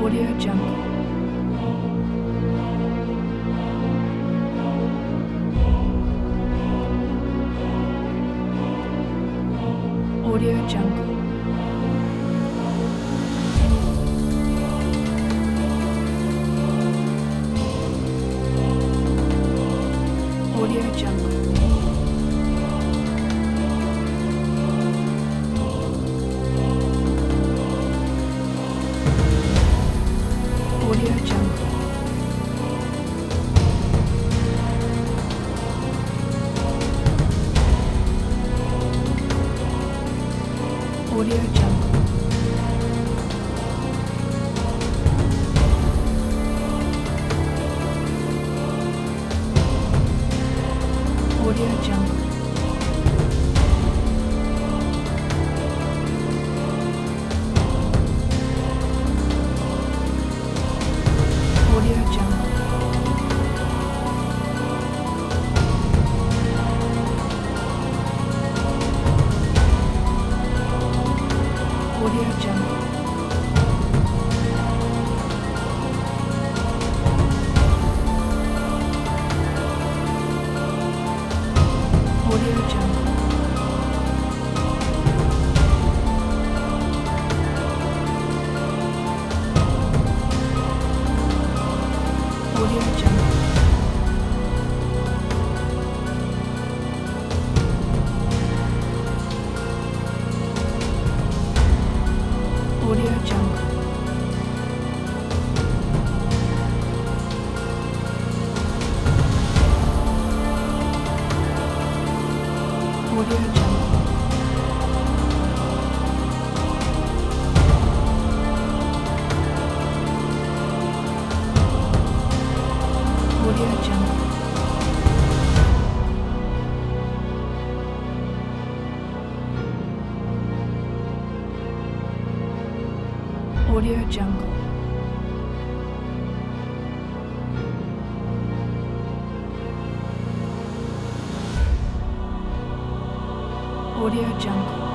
Audio Jungle. Audio Jungle. Audio Jungle. Audio Jungle. Audio Jungle. Audio Jungle. Audio Jungle. Audio Jungle. Audio Jungle. Audio Jungle. Audio Jungle. Audio Jungle. Audio Jungle. Audio Jungle. Audio Jungle.